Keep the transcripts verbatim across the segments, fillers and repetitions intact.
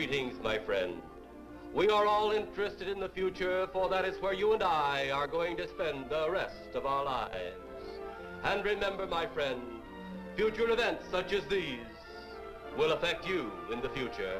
Greetings, my friend. We are all interested in the future, for that is where you and I are going to spend the rest of our lives. And remember, my friend, future events such as these will affect you in the future.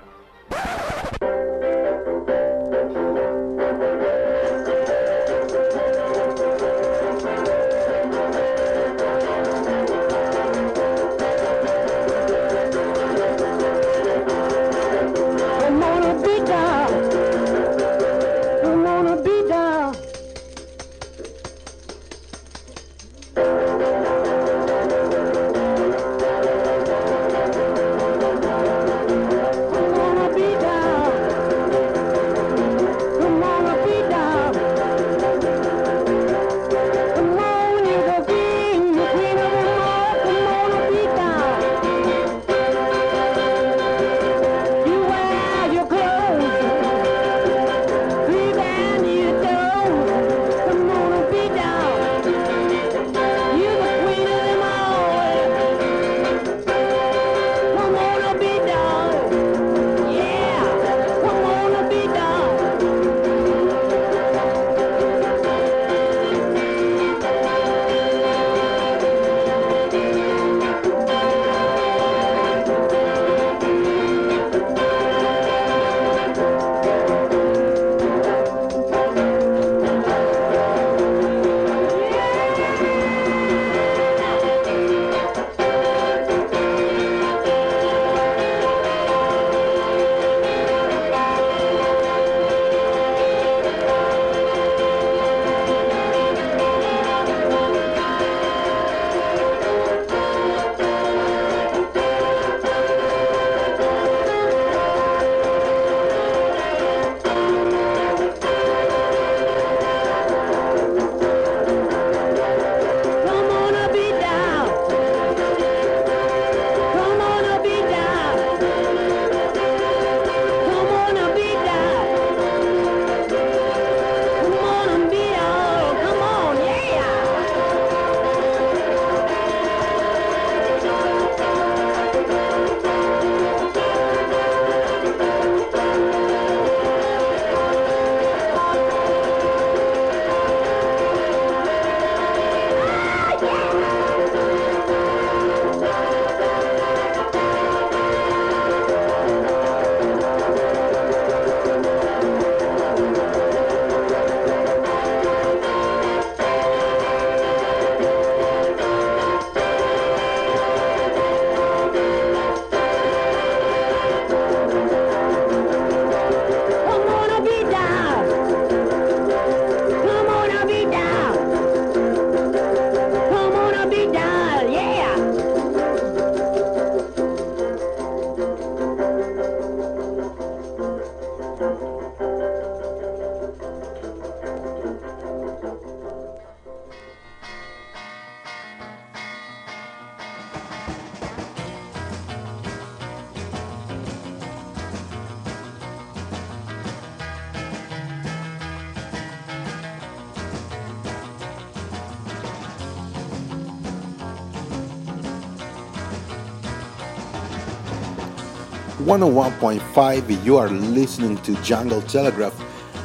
one oh one point five, you are listening to Jungle Telegraph.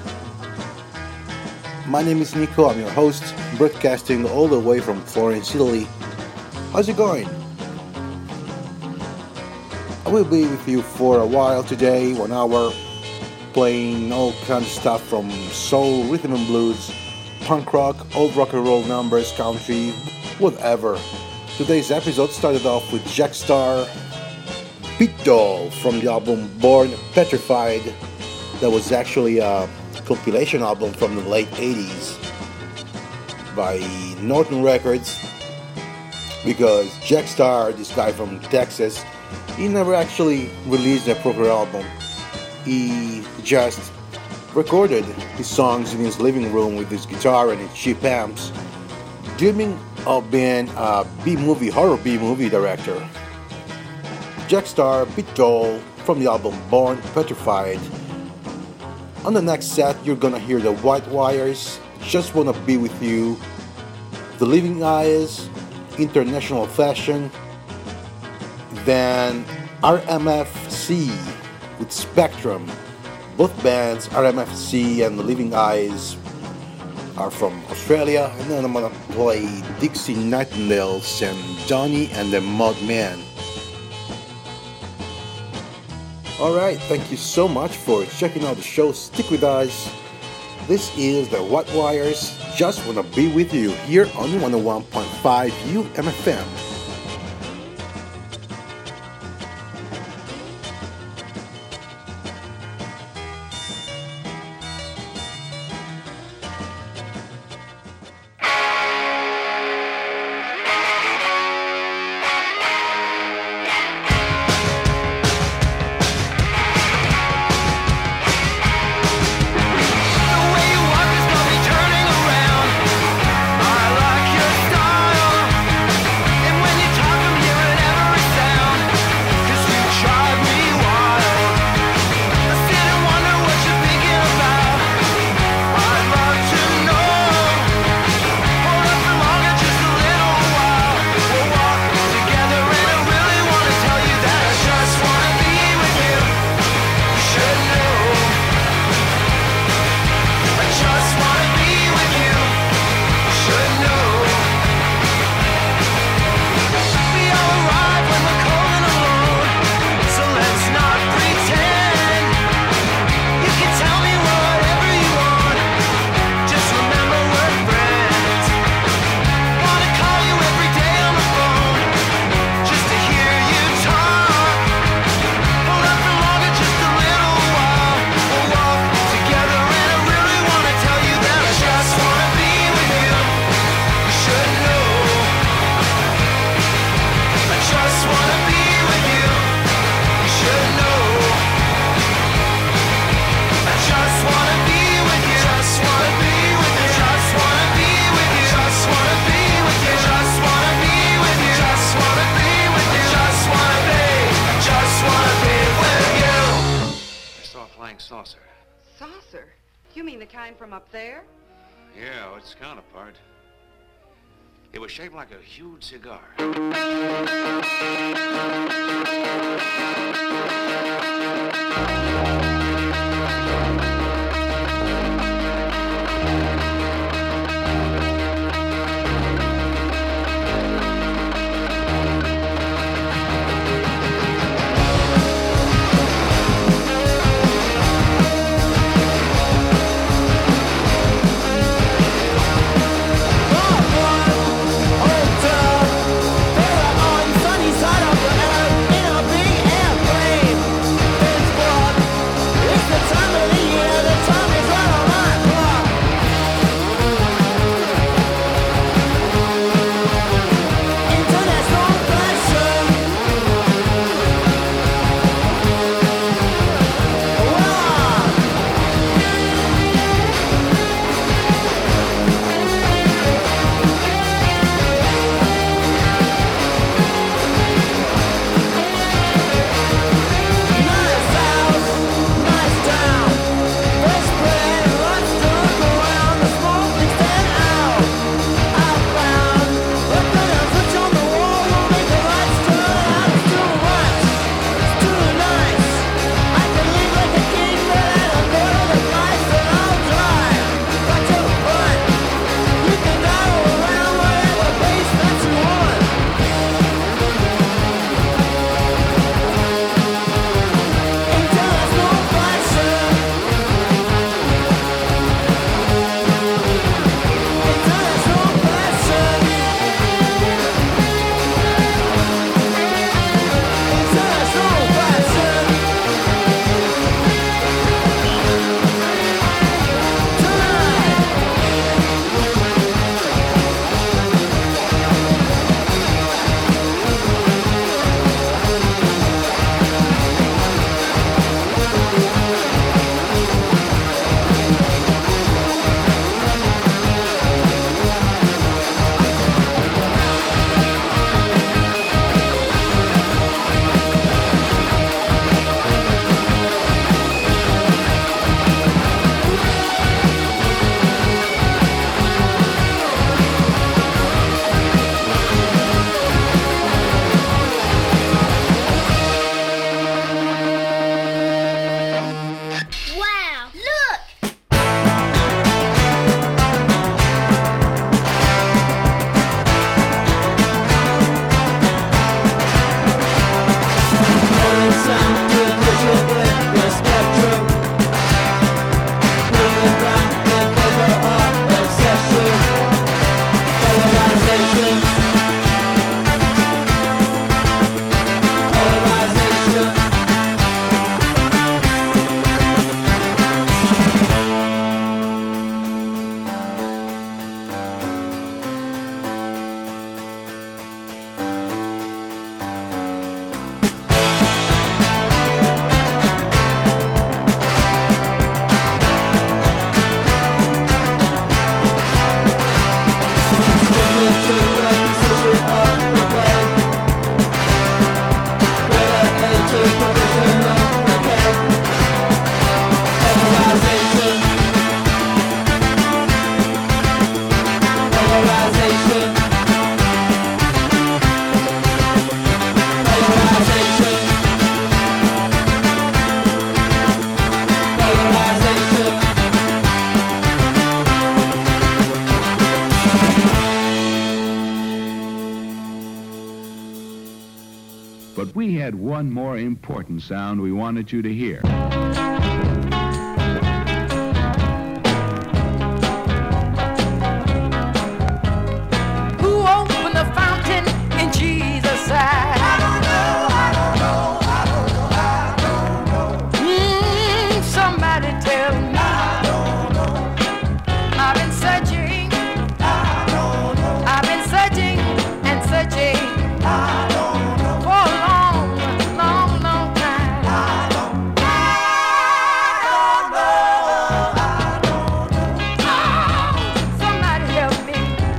My name is Nico, I'm your host, broadcasting all the way from Florence, Italy. How's it going? I will be with you for a while today, one hour, playing all kinds of stuff from soul, rhythm and blues, punk rock, old rock and roll numbers, country, whatever. Today's episode started off with Jack Starr, Pit Doll from the album Born Petrified. That was actually a compilation album from the late eighties by Norton Records, because Jack Starr, this guy from Texas, he never actually released a proper album. He just recorded his songs in his living room with his guitar and his cheap amps, dreaming of being a B-movie, horror B-movie director. Jack Starr, Pit Doll from the album Born Petrified. On the next set, you're gonna hear the White Wires, Just Wanna Be With You, The Living Eyes, International Fashion, then R M F C with Spectrum. Both bands, R M F C and Living Eyes, are from Australia. And then I'm gonna play Dixie Nightingales and Johnny and the Mudmen. Alright, thank you so much for checking out the show. Stick with us. This is the White Wires. Just wanna be with you here on one oh one point five U M F M. From up there? Yeah, its counterpart. It was shaped like a huge cigar. Sunny side of the earth in a big airplane. But we had one more important sound we wanted you to hear. Who opened the fountain in Jesus' side? I don't know, I don't know, I don't know, I don't know. Mm, somebody tell me. I don't know. I've been searching. I don't know. I've been searching and searching. I don't know. For a long, long, long time. I don't know. I don't know. I don't know. Oh, somebody help me.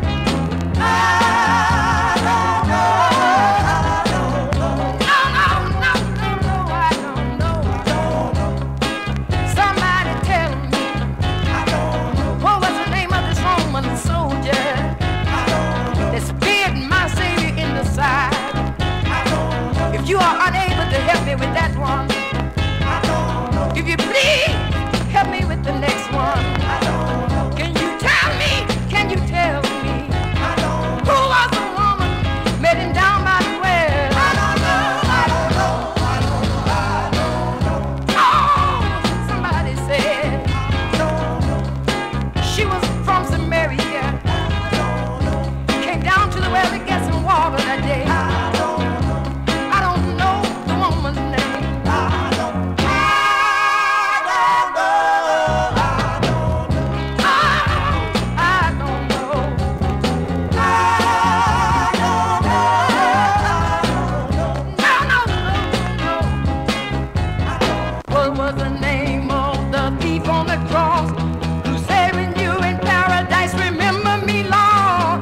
I don't know. I don't know. No, no, no, no, no, I don't know. I don't know. Somebody tell me. I don't know. What was the name of this Roman soldier? I don't know. That speared my Savior in the side. I don't know. If you are unable to help me with that one, I don't know. If you please help me with the next one, I don't know. Can you tell me? Can you tell me? I don't know. Who was the woman met him down by the well? I don't know. I don't know. I don't know. I don't know. Oh, somebody said. I don't know. She was from Samaria. I don't know. Came down to the well to get some water that day. I don't know. I don't know the woman's name. I don't know. I don't know. I don't know. I don't know. I don't know. No, no, no, no. What was the name of the thief on the cross who said, when you in paradise, remember me, Lord?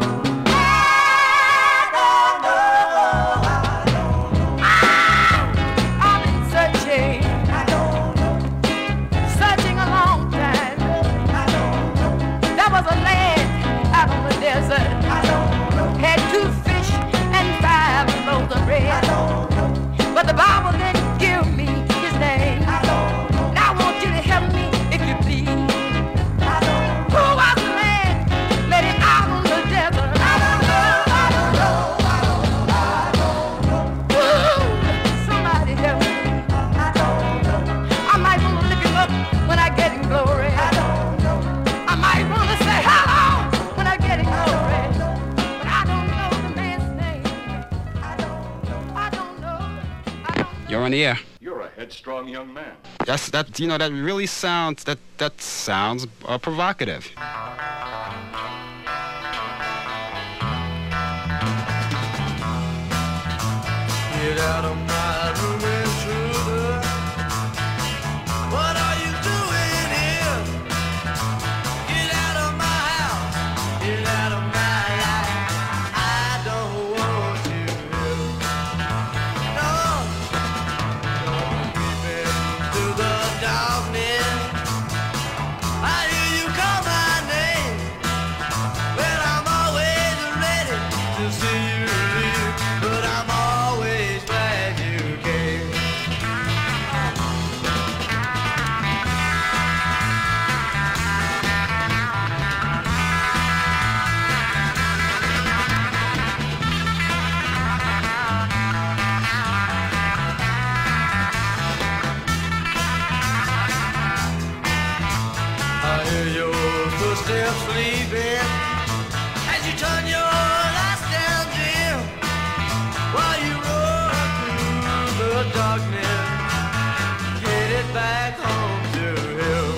I don't know. I don't know. Ah, I've been searching. I don't know. Searching a long time. I don't know. There was a lad out on the desert. I don't know. Had two fish and five loaves of bread. I don't know. But the Bible didn't give me his name. I don't know. Now I want you to help me if you please. I don't know. Who was the man let him out on the desert? I don't know. I don't know. I don't know. I don't know. Ooh, somebody help me. I don't know. I might want to look him up when I get in glory. I don't know. I might want to say hello when I get in glory. But I don't know the man's name. I don't know. I don't know. I don't know. You're on the air. You're a headstrong young man. That's that. You know that really sounds that that sounds uh, provocative. Get out of my room, intruder. What are you doing here? Get out of my house. Get out of my life. I don't want you here. No. Don't creep into the darkness. I hear you call my name. Well, I'm always ready to see you leave, but I'm always glad you came. I hear your footsteps leaving as you turn your lights down, Jim, while you run through the darkness, headed back home to him.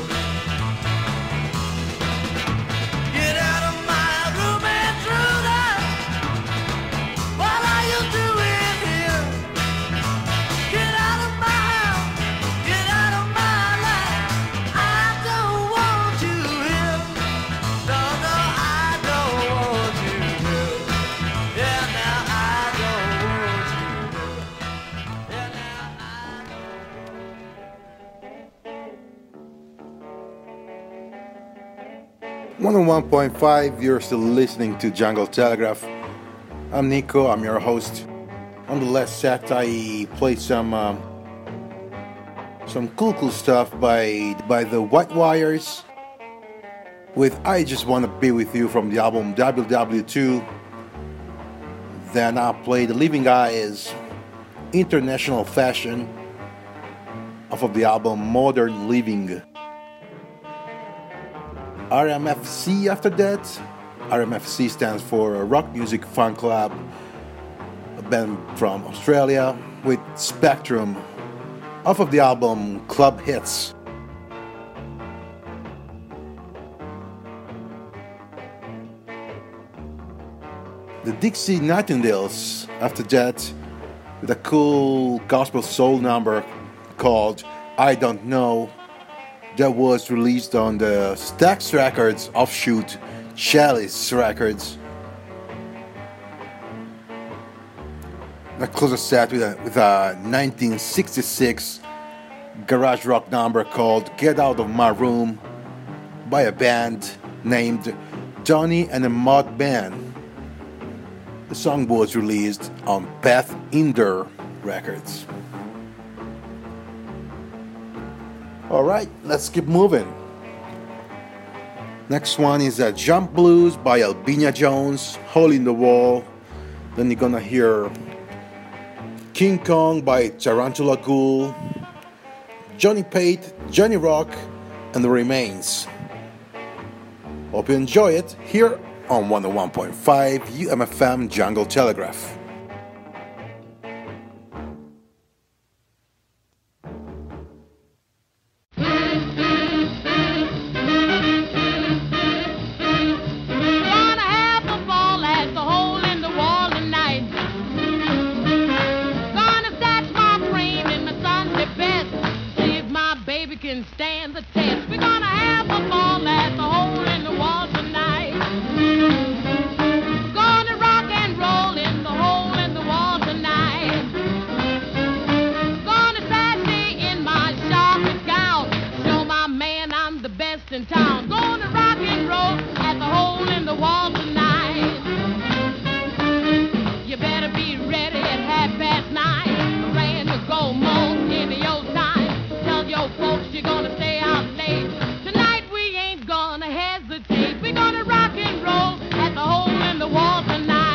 Get out of my room, intruder. What are you doing here? Get out of my house. Get out of my life. I don't want you here. No, no, I don't want you here. Yeah, now I don't want you here. Yeah, now I one oh one point five, you're still listening to Jungle Telegraph. I'm Nico, I'm your host. On the last set I played some um, some cool cool stuff by by the White Wires with I Just Wanna Be With You from the album W W two. Then I played The Living Eyes International Fashion off of the album Modern Living. R M F C after that. R M F C stands for Rock Music Fan Club, a band from Australia, with Spectrum off of the album Club Hits. The Dixie Nightingales after that, with a cool gospel soul number called I Don't Know, that was released on the Stax Records offshoot Chalice Records. I close a set with a, with a nineteen sixty-six garage rock number called Get Out of My Room by a band named Donny and the Mod Band. The song was released on Path Inder Records. Alright, let's keep moving. Next one is a Jump Blues by Albina Jones, Hole in the Wall. Then you're gonna hear King Kong by Tarantula Ghoul, Johnny Pate, Johnny Rock, and The Remains. Hope you enjoy it here on one oh one point five U M F M Jungle Telegraph. Stand the test. We're gonna have a ball at the hole in the wall tonight. Gonna rock and roll in the hole in the wall tonight. Gonna sassy in my sharpest gown, show my man I'm the best in town. Gonna rock and roll at the hole in the wall tonight. You better be ready at half past nine. Ran to go most into your time. Tell your folks you're gonna stay out late. Tonight we ain't gonna hesitate. We're gonna rock and roll at the hole in the wall tonight.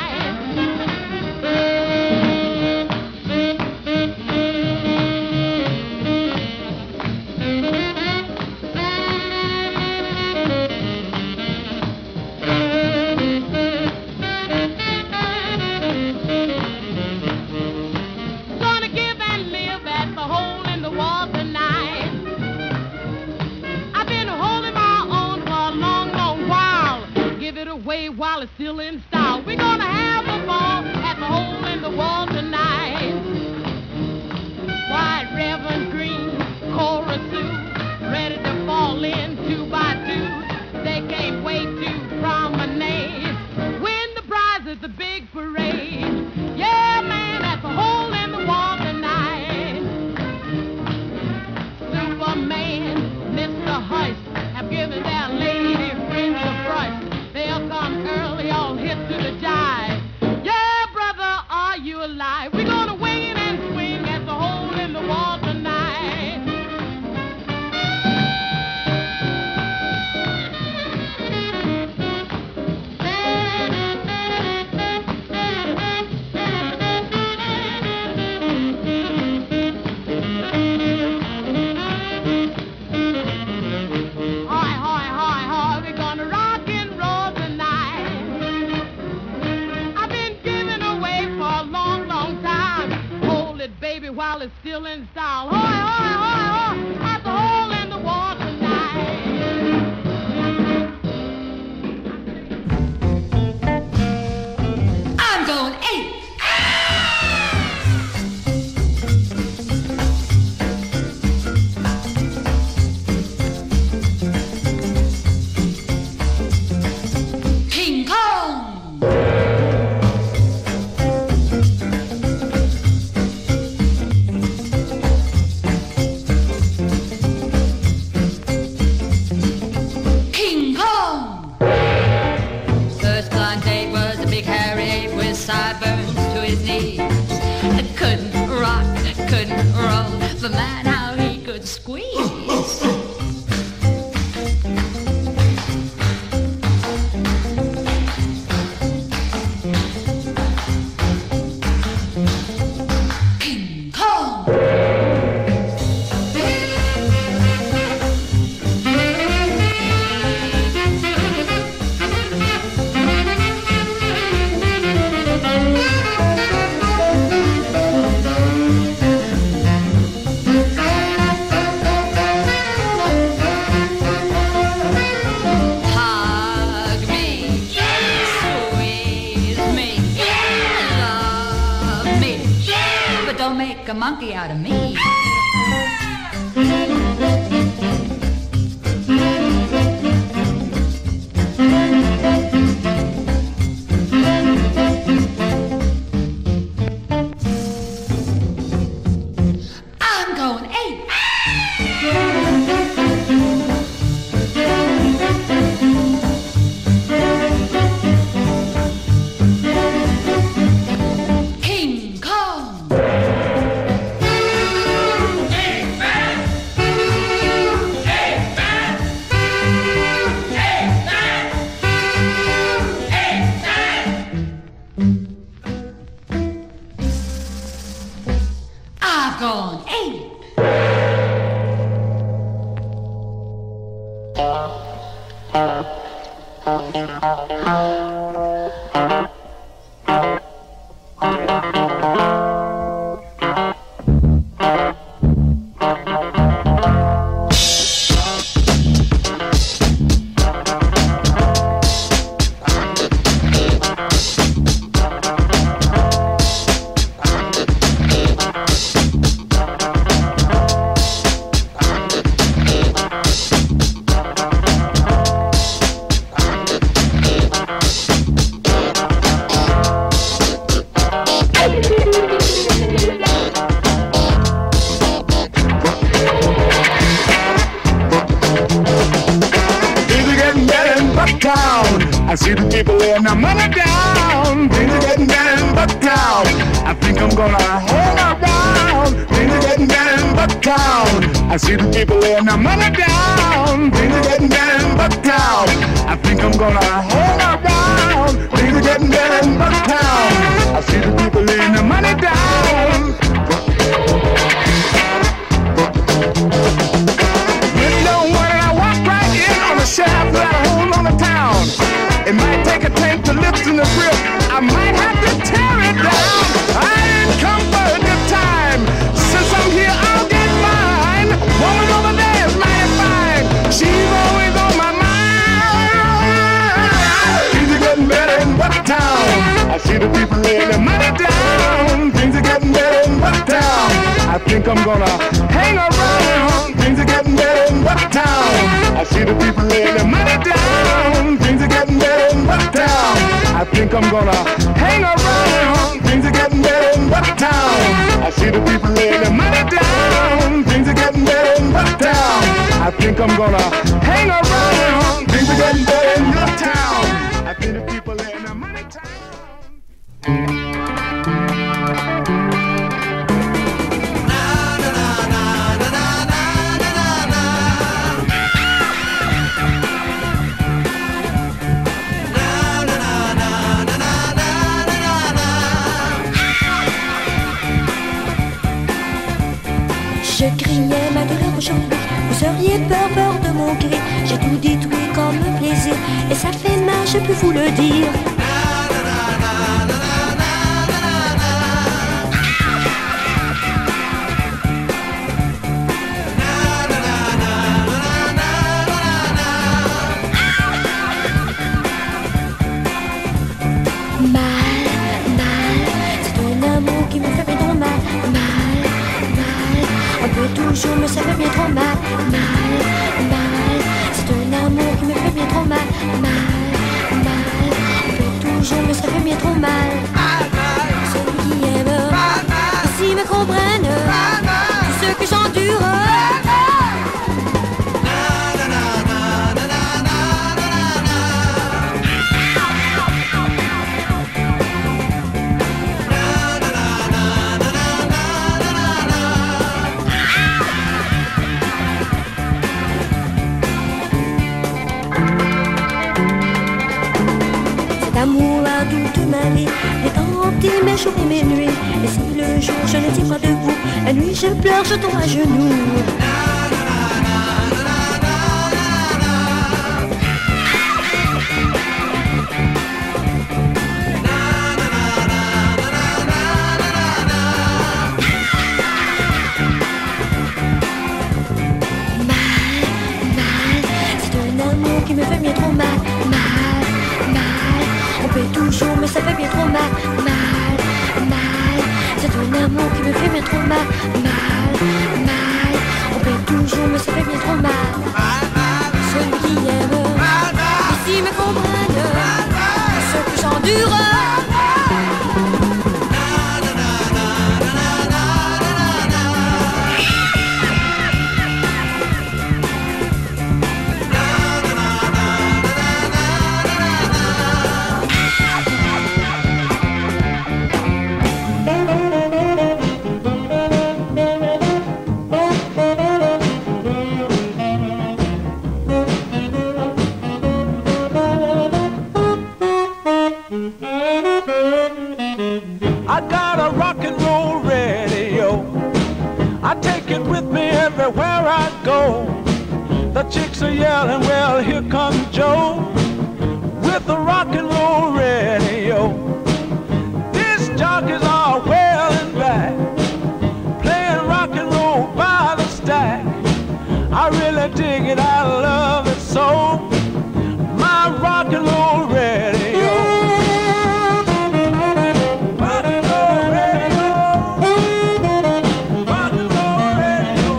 Gonna give and live at the hole in the wall tonight. I've been holding my own for a long, long while. Give it away while it's still in style. We're gonna have a ball at the hole in the wall tonight. White, Reverend Green, Cora Sue, ready to fall in two by two. They can't wait to promenade. Win the prize at the big parade. Yeah, man, at the hole in the wall tonight. Superman, Mister Heist, have given their lady friends a fright. They'll come early, all hip to the jive. Yeah, brother, are you alive? We're gonna wing it and swing at the hole in the wall tonight. Hoy, hoy, hoy, hoy, we're gonna rock and roll tonight. I've been giving away for a long, long time. Hold it, baby, while it's still in style. Hoy, hoy, hoy, hoy, at the hole in the wall tonight. I'm going eight. King Kong. King Kong. First blind date was a big hairy ape with sideburns to his knees. Couldn't rock, couldn't roll, but man, how he could squeeze. King don't make a monkey out of me. I'm going ape. King Kong. I've gone ape. Things are getting better in Bucktown. I see the people laying their money down. Things are getting better in Bucktown. I think I'm gonna hang around. Things are getting better in Bucktown. I see the people laying their money down. Things are getting better in Bucktown. I think I'm gonna hang around. Things are getting better in Bucktown. I see the people laying their money down. You know what? I walk right in on the shaft that I hold on the town. It might take a tank to lift in the grip. I might have to tear it down. I didn't come for a good time. Since I'm here, I'll get mine. Woman over there is mighty fine. She's always on my mind. Things are getting better in Bucktown. I see the people laying their money down. Things are getting better in Bucktown. I think I'm gonna hang around. Things are getting better in Bucktown. I see the people laying their money down. Things are getting better in Bucktown. I think I'm gonna hang around. Things are getting better in Bucktown. I see the people laying their money down. Things are getting better in Bucktown. I think I'm gonna hang around. Things are getting better in your town. I think the people laying their money down. Je criais ma douleur aujourd'hui, vous auriez peur, peur de mon cri. J'ai tout détruit comme plaisir, et ça fait mal, je peux vous le dire. Mal, mal, c'est un amour qui me fait bien trop mal. Mal, mal, on peut toujours, mais ça fait bien trop mal. Mal, mal, c'est un amour qui me fait bien trop mal. Mal, mal, on peut toujours, mais ça fait bien trop mal. Ceux qui aiment, s'ils me comprennent, ceux que j'endure. L'amour a toute ma vie, est hanté mes jours et mes nuits. Et si le jour je ne tiens pas debout, la nuit je pleure, je tombe à genoux. Mal, mal, c'est un amour qui me fait bien trop mal. Mal, mal, on peut toujours, mais ça fait bien trop mal. Mal, mal, c'est un amour qui me fait bien trop mal. got a rock and roll radio. I take it with me everywhere I go. The chicks are yelling, well, here comes Joe with the rock and roll radio. These jockeys are well and back, playing rock and roll by the stack. I really dig it, I love it so. My rock and roll radio. Rock and roll radio. Rock and roll radio.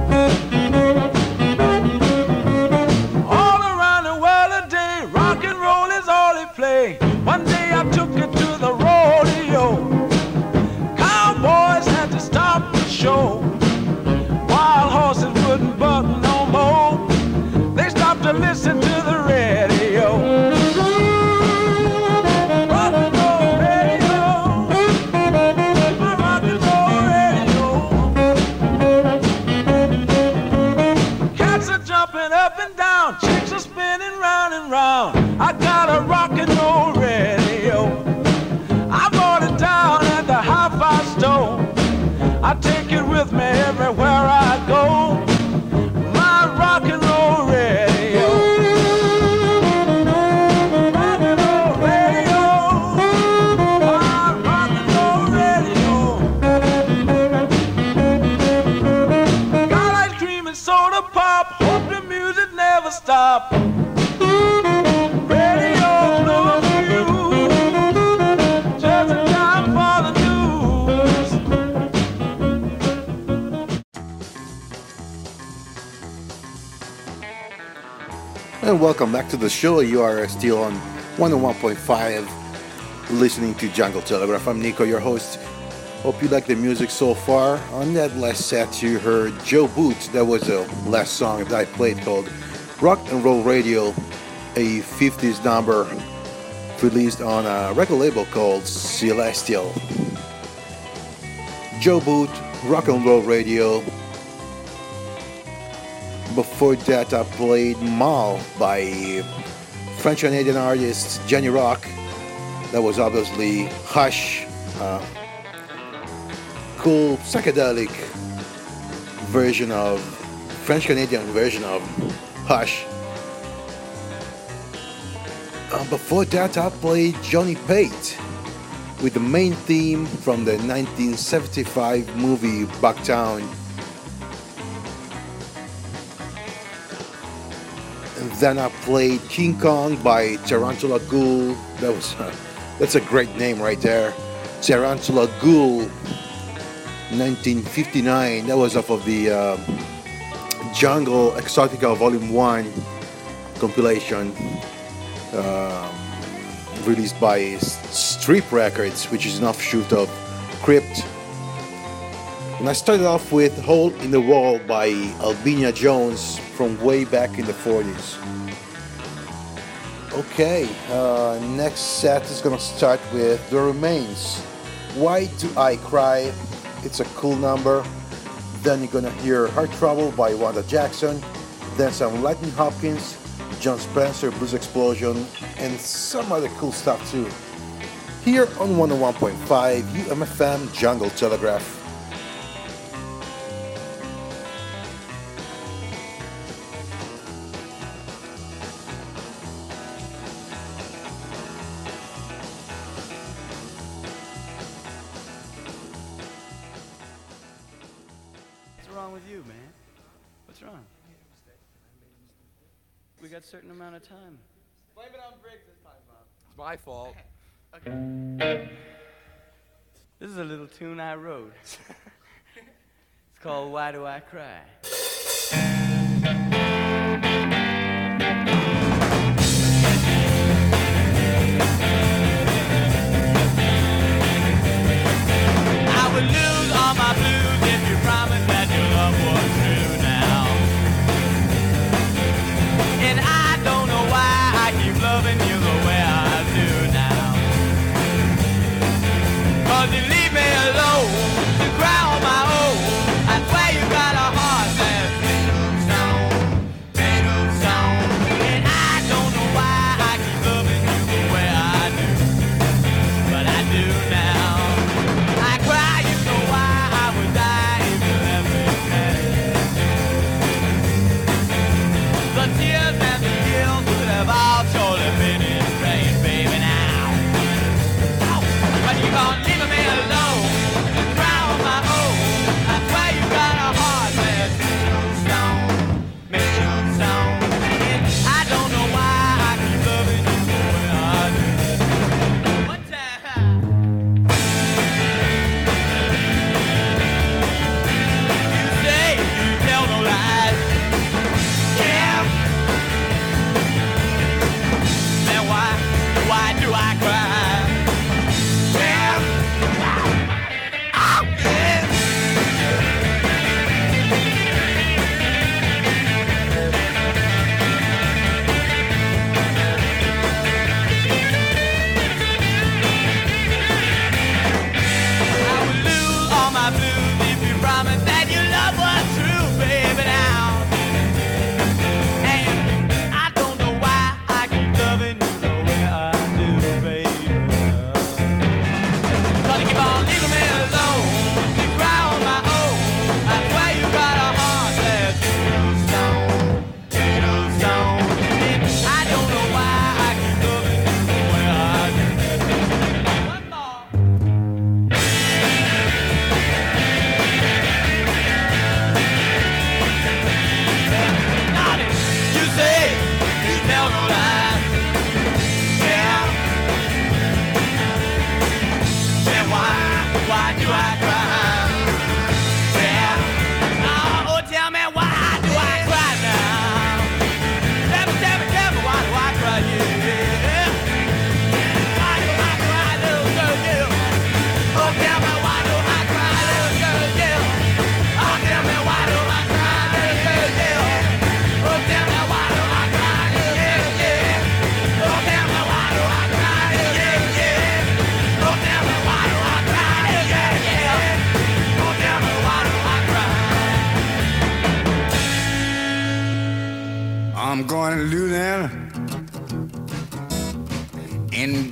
All around the world today, rock and roll is all they play. One day I took it to the rodeo. Cowboys had to stop the show. Wild horses wouldn't buck no more. They stopped to listen to the radio. Rock and roll radio. My rock and roll radio. Cats are jumping up and down. Chicks are spinning round and round. I got a rock and roll radio. I bought it down at the hi-fi store. I take it with me everywhere I go. My rock and roll radio. Rock and roll radio. My rock and roll radio. Got ice cream and soda pop. Hope the music never stop. Radio blues. Just in time for the news. And welcome back to the show. You are still on one oh one point five, listening to Jungle Telegraph. I'm Nico, your host. Hope you like the music so far. On that last set, you heard Joe Boots. That was the last song that I played, called Rock and Roll Radio, a fifties number released on a record label called Celestial. Joe Boot, Rock and Roll Radio. Before that, I played Mal by French-Canadian artist Jenny Rock. That was obviously Hush, uh, cool psychedelic version of French-Canadian version of Hush. Uh, before that, I played Johnny Pate with the main theme from the nineteen seventy-five movie Bucktown. And then I played King Kong by Tarantula Ghoul. That was uh, that's a great name right there. Tarantula Ghoul, nineteen fifty-nine. That was off of the uh, Jungle Exotica Volume one compilation, uh, released by Strip Records, which is an offshoot of Crypt. And I started off with Hole in the Wall by Albina Jones from way back in the forties. Okay, uh, next set is gonna start with The Remains. Why Do I Cry? It's a cool number. Then you're gonna hear Heart Trouble by Wanda Jackson. Then some Lightning Hopkins, John Spencer, Blues Explosion, and some other cool stuff too. Here on one oh one point five U M F M Jungle Telegraph. Got a certain amount of time. Blame it on Briggs this time, Bob. It's my fault. Okay. This is a little tune I wrote. It's called Why Do I Cry? I would lose all my blues if you promised that your love was true now. And I don't know why I keep loving you the way I do now. Cause you leave me alone to cry on my own. I swear you got a heart, man.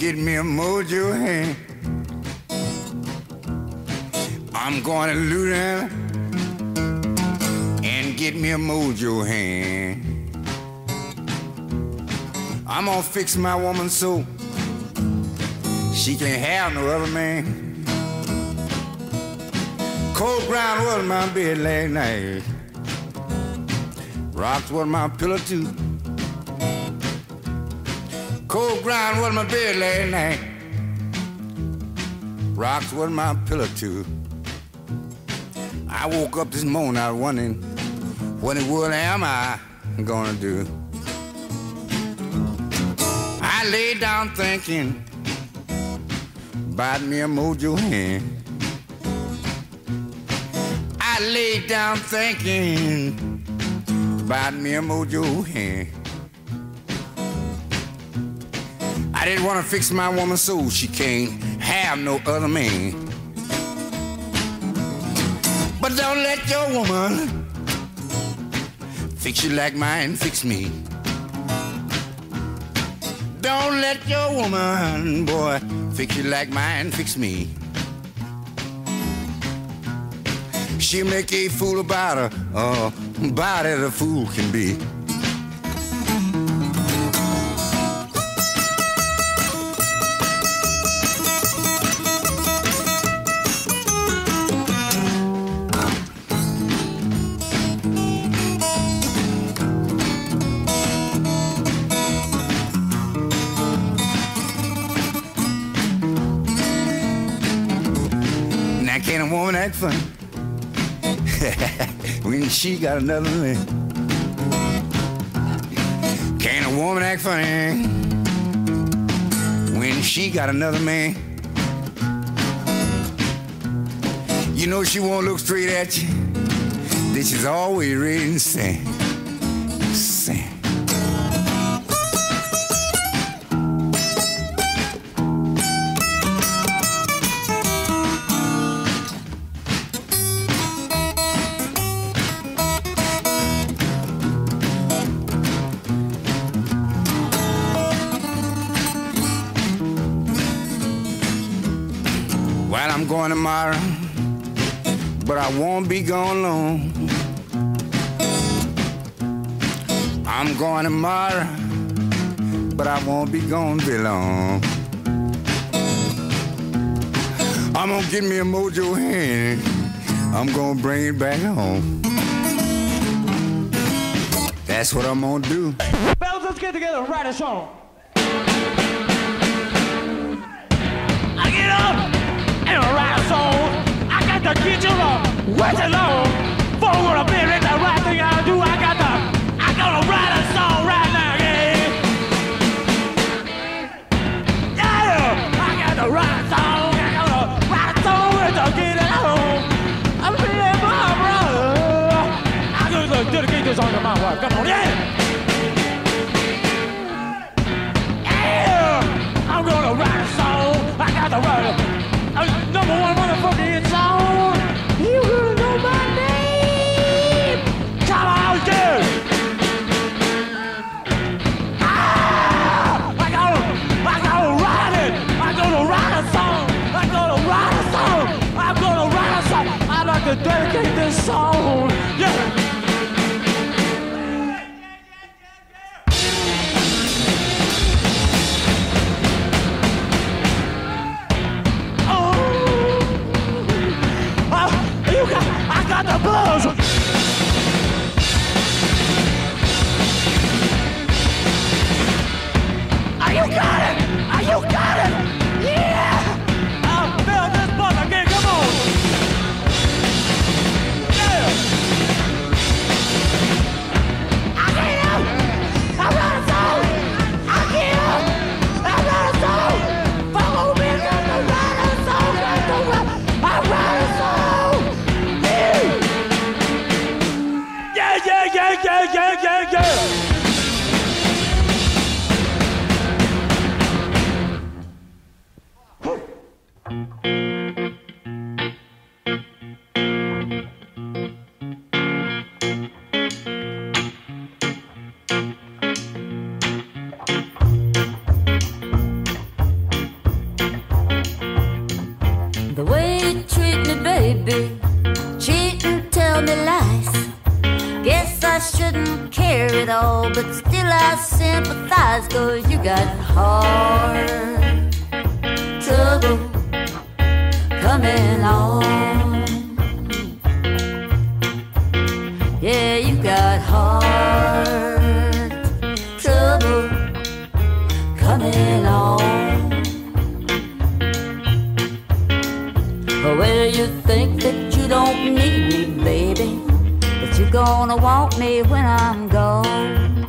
get me a mojo hand. I'm going to Louisiana and get me a mojo hand. I'm gonna fix my woman so she can't have no other man. Cold ground was my bed last night. Rocks was my pillow too. Cold ground was my bed last night. Rocks was my pillow too. I woke up this morning, I was wondering, what in the world am I gonna do? I lay down thinking about me a mojo hand. I lay down thinking about me a mojo hand. I didn't want to fix my woman so she can't have no other man. But don't let your woman fix you like mine fix me. Don't let your woman, boy, fix you like mine fix me. She'll make a fool about her, uh, about as a fool can be. Can a woman act funny when she got another man? Can a woman act funny when she got another man? You know she won't look straight at you. This is always ready to sing. Sing. I'm going tomorrow, but I won't be gone long. I'm going tomorrow, but I won't be gone very long. I'm gonna get me a mojo hand. I'm gonna bring it back home. That's what I'm gonna do. Fellas, let's get together and write a song. I get up and write a song. I got to get you up, wait too long. For what be the right thing I'll do, I got to, I gotta write a song right now, yeah. Yeah, I got to write a song, I gotta write a song to get it home. I'm feeling my brother. I gotta dedicate this song to my wife, come on, yeah. Yeah, I'm gonna write a song, I got to write a A number one motherfucking song. You gonna know my name? Come on, dude. Ah, I gotta, I gotta write it. I'm gonna write a song. I'm gonna write a song. I'm gonna write a song. I'd like to dedicate this song. Yeah. The blues. Are you got it? Are you got it? Yeah! I'll build this bus again, come on! Yeah! I get up! I got a song! I get up! I got a song! Follow me, got to write a song! Got to write, I write a song! Yeah, yeah, yeah, yeah, yeah, yeah, yeah. baby. Cheat and tell me lies. Guess I shouldn't care at all, but still I sympathize, 'cause you got heart trouble coming on. Yeah, you got heart trouble coming on. Well, you think that you don't need me, baby, but you're gonna want me when I'm gone.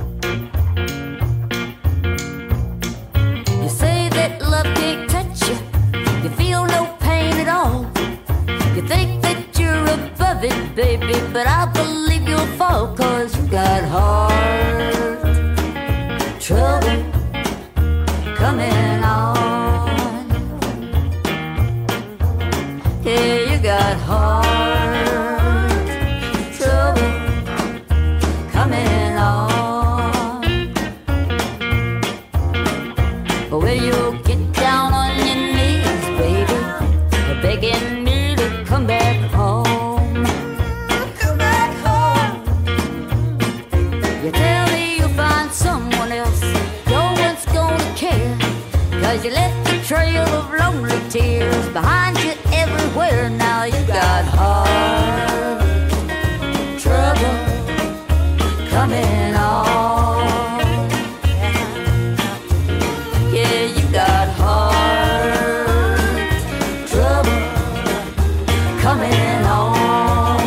You say that love can't touch you, you feel no pain at all. You think that you're above it, baby, but I believe you'll fall, 'cause you got heart trouble coming on. Yeah, you got heart trouble coming on. Well, you get down on your knees, baby, begging me to come back home. Come back home. You tell me you'll find someone else, no one's gonna care, 'cause you left a trail of lonely tears behind you everywhere. Now you got heart trouble coming on. Yeah, you got heart trouble coming on.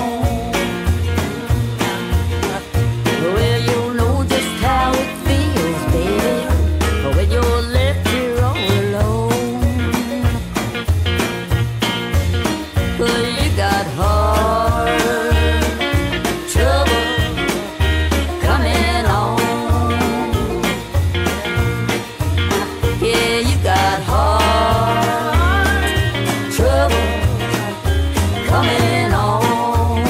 Well, you know just how it feels, baby, when you're left here all alone. Well, you got heart trouble coming on. Yeah, you got heart trouble coming on.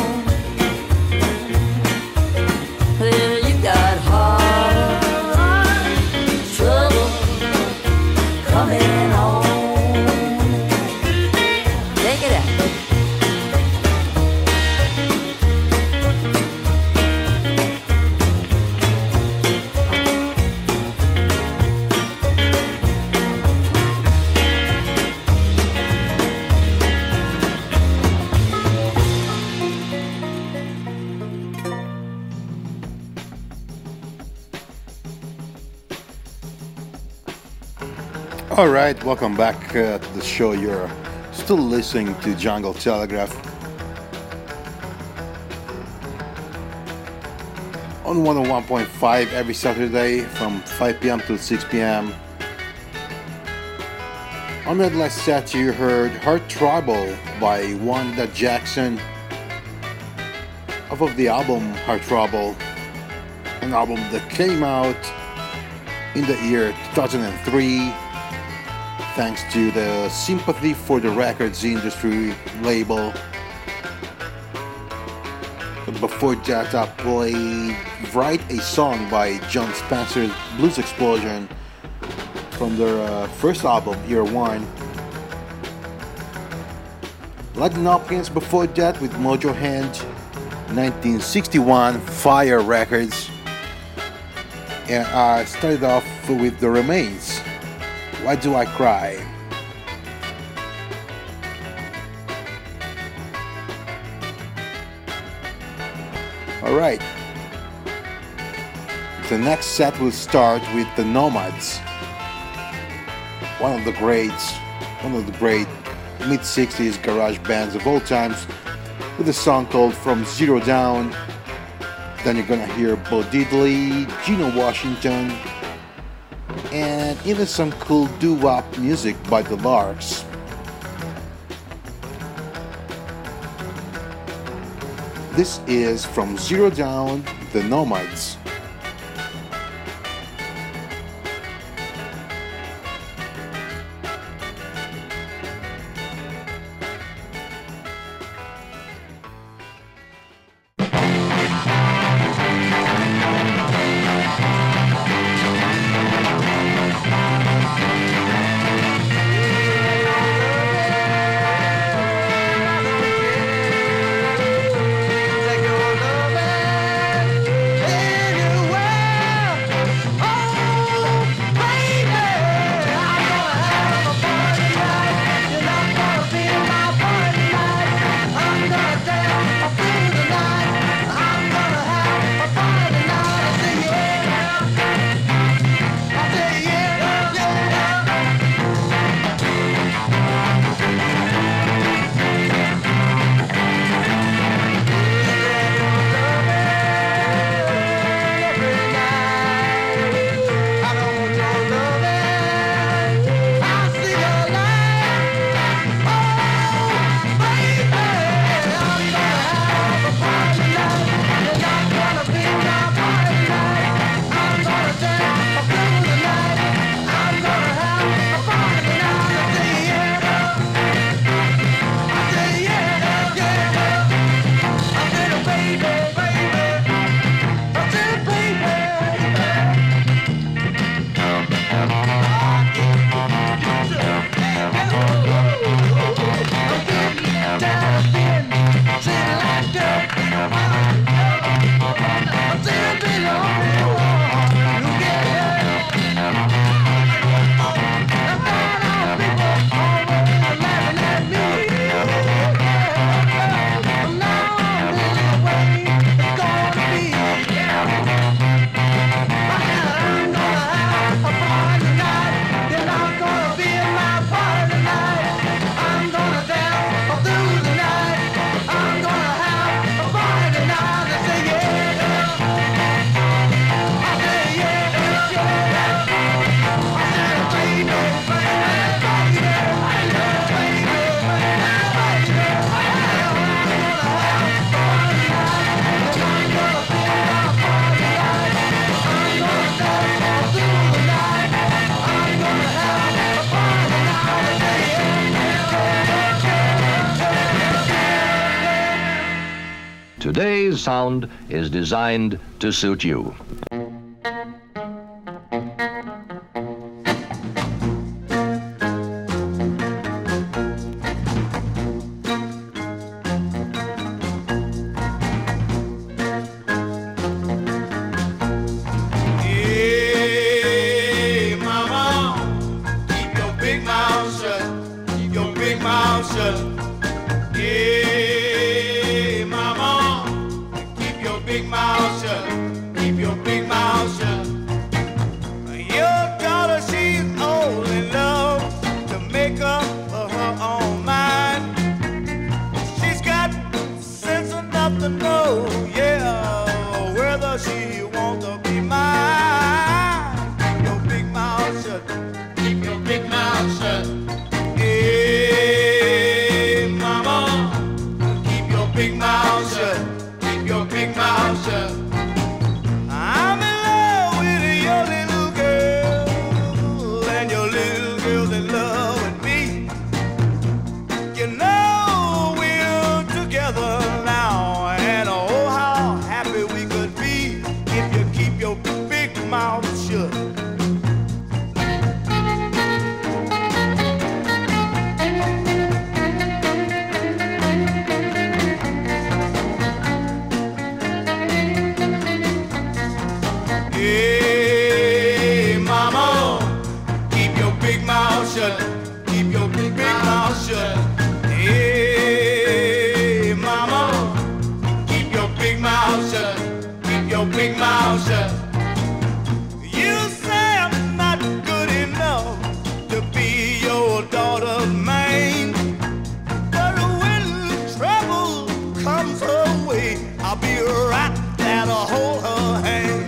Well, you got heart trouble coming on. Take it out. All right, welcome back uh, to the show. You're still listening to Jungle Telegraph on one oh one point five every Saturday from five p.m. to six p.m. On that last set, you heard Heart Trouble by Wanda Jackson off of the album Heart Trouble, an album that came out in the year two thousand three. Thanks to the Sympathy for the Records Industry label. But before that, I played Write a Song by John Spencer's Blues Explosion from their uh, first album, Year One. Lightning Hopkins before that with Mojo Hand, nineteen sixty-one, Fire Records. And I started off with The Remains, Why Do I Cry? Alright. The next set will start with the Nomads. One of the greats, one of the great mid-sixties garage bands of all times, with a song called From Zero Down. Then you're gonna hear Bo Diddley, Gino Washington, and even some cool doo-wop music by the Larks. This is From Zero Down, the Nomads. Today's sound is designed to suit you. Hey, mama, keep your big mouth shut. Keep your big mouth shut. Hey, mama, keep your big mouth shut. Keep your big mouth shut. Your daughter, she's old enough to make up for her own mind. She's got sense enough to know, yeah, whether she wants to be mine. Keep your big mouth shut. Keep your big mouth shut. Hey, mama, keep your big mouth shut. Keep your big mouth shut. I'm in love with your little girl, and your little girl's in love with me. You know we're together now, and oh how happy we could be if you keep your big mouth shut. Hey, mama, keep your big mouth shut. Keep your big mouth shut. Hey, mama, keep your big mouth shut. Keep your big mouth shut. You say I'm not good enough to be your daughter's man, but when trouble comes her way, I'll be right there to hold her hand.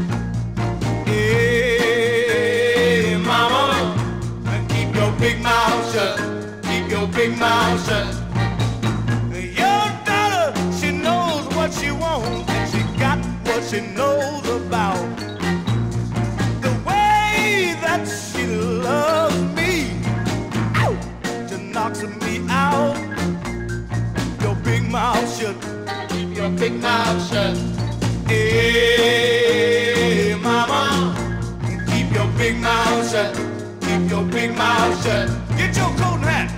Hey, mama, keep your big mouth shut. Keep your big mouth shut. Your daughter, she knows what she wants, and she got what she knows about. The way that she loves me, ow, to knocks me out. Your big mouth shut. Keep your big mouth shut. Hey, mama, keep your big mouth shut. Keep your big mouth shut. Get your coat and hat.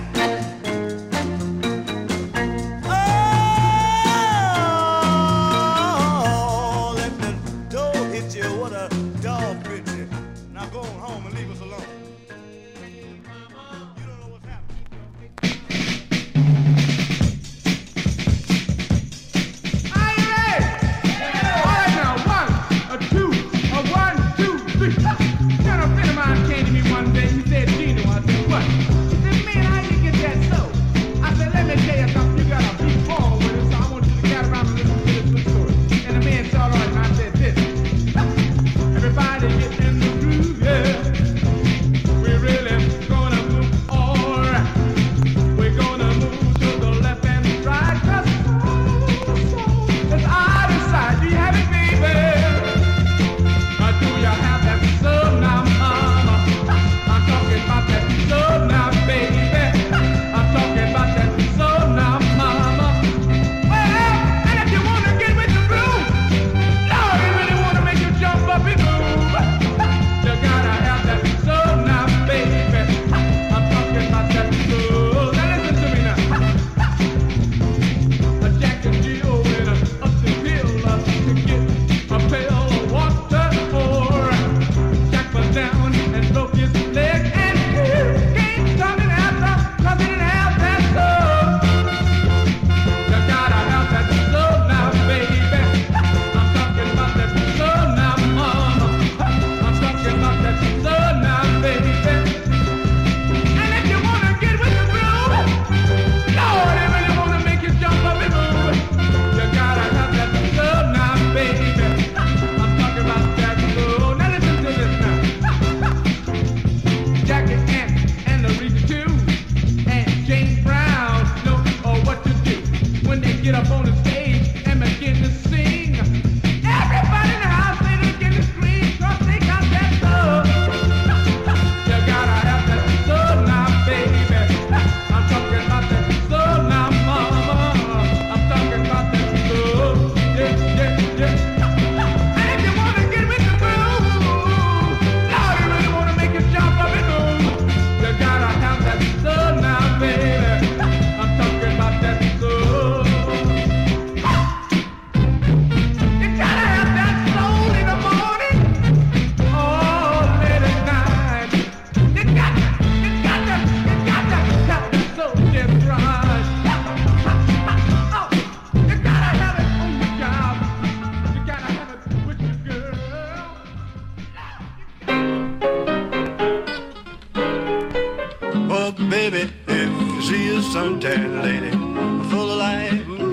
Oh, let the door hit you. What a dog bit you. Now go on home and leave us alone. Everybody get in the groove, yeah.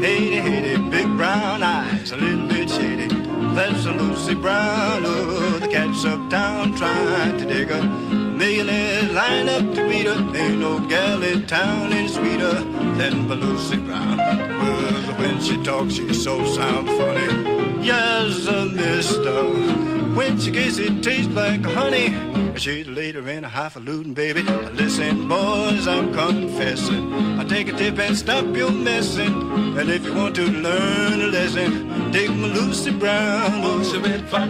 Haiti, Haiti, big brown eyes, a little bit shady. That's a Lucy Brown, oh, the cat's uptown trying to dig her. Millionaires line up to meet her. Ain't no gal in town any sweeter than Lucy Brown. Well, when she talks, she so sound funny. Yes, uh, mister. When she gets it tastes like honey. She's later in a highfalutin, baby. Listen, boys, I'm confessing. I take a tip and stop your messing. And if you want to learn a lesson, take my Lucy Brown. Lucy Brown.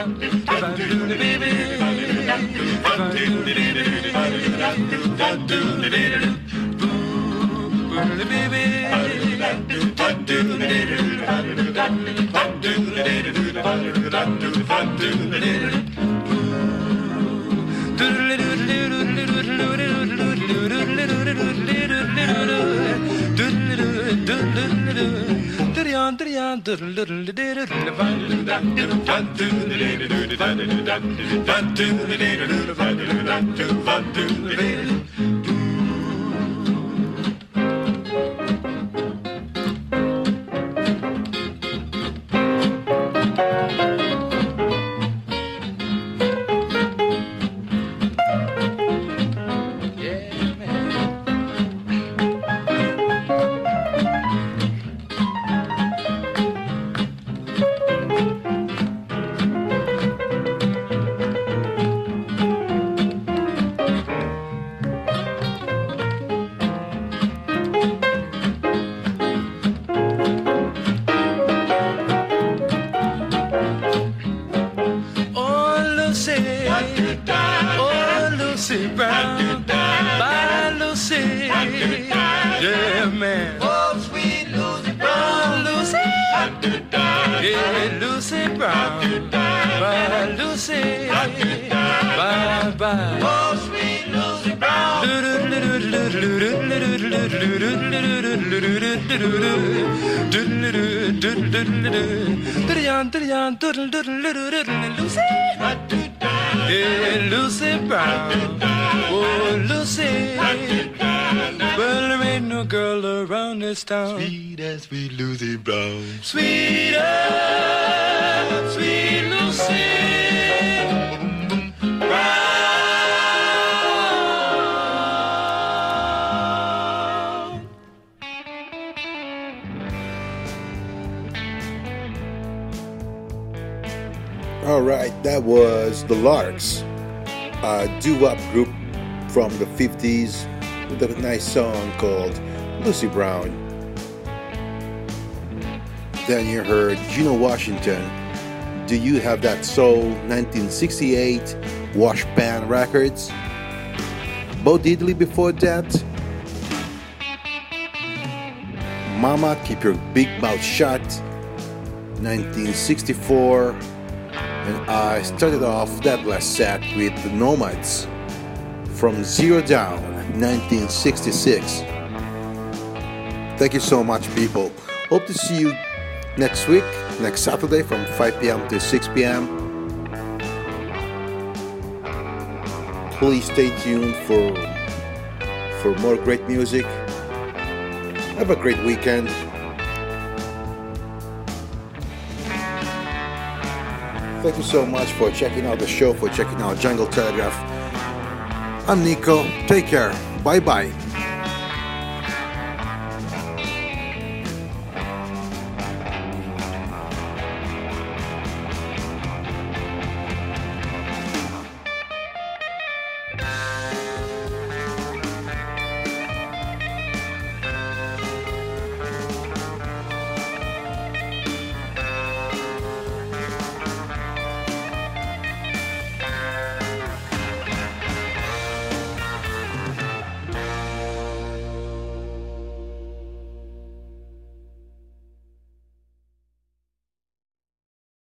Lucy Brown, oh Lucy, well there ain't no girl around this town sweet as sweet Lucy Brown, sweeter, sweet Lucy Brown. All right, that was the Larks, a doo-wop group from the fifties with a nice song called Lucy Brown. Then you heard Gino Washington, Do You Have That Soul, nineteen sixty-eight, Washpan Records. Bo Diddley before that, Mama, Keep Your Big Mouth Shut, nineteen sixty-four. And I started off that last set with the Nomads from Zero Down, nineteen sixty-six. Thank you so much, people. Hope to see you next week, next Saturday from five p.m. to six p.m. Please stay tuned for, for more great music. Have a great weekend. Thank you so much for checking out the show, for checking out Jungle Telegraph. I'm Nico. Take care. Bye-bye.